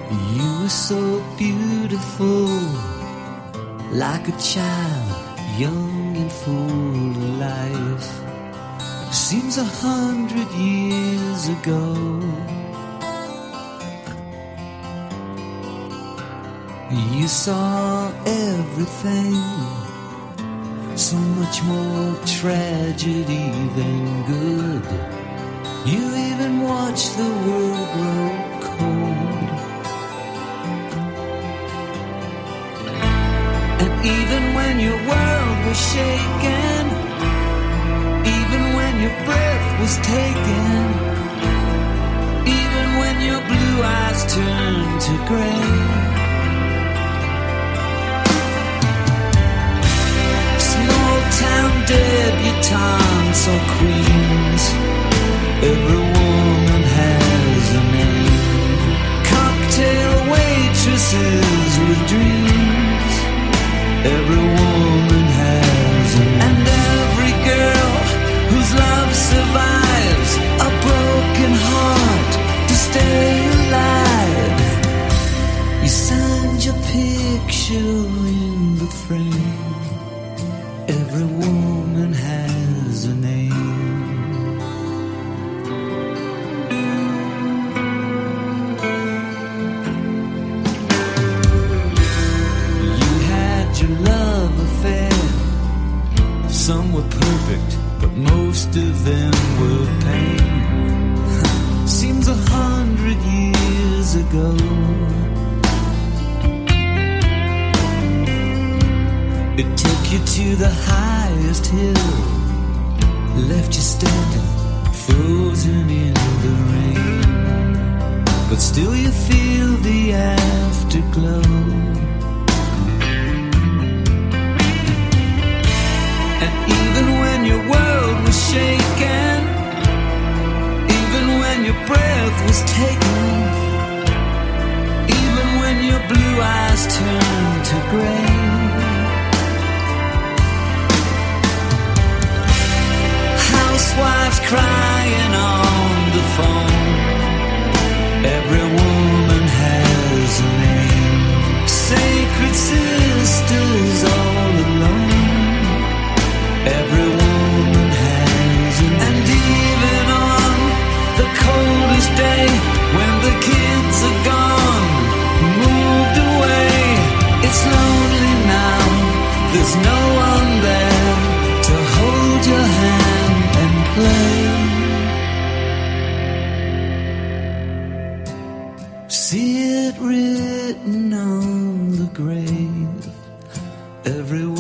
You were so beautiful, like a child, young and full of life. Seems 100 years ago. You saw everything, so much more tragedy than good. You even watched the world grow cold. And even when your world was shaken, even when your breath was taken, even when your blue eyes turned to gray, town debutantes or queens, every woman has a name. Cocktail waitresses with dreams, every woman has a name. And every girl whose love survives a broken heart to stay alive. You signed your picture in the frame. Every woman has a name. You had your love affair. Some were perfect, but most of them were pain. Seems 100 years ago. It took you to the highest hill, left you standing, frozen in the rain. But still you feel the afterglow. And even when your world was shaken, even when your breath was taken, even when your blue eyes turned to gray, housewives crying on the phone, every woman has a name. Sacred sisters all alone, every woman has a name. And even on the coldest day, when the kids are gone, moved away, it's lonely now, there's no one there to hold your hand and play. See it written on the grave, every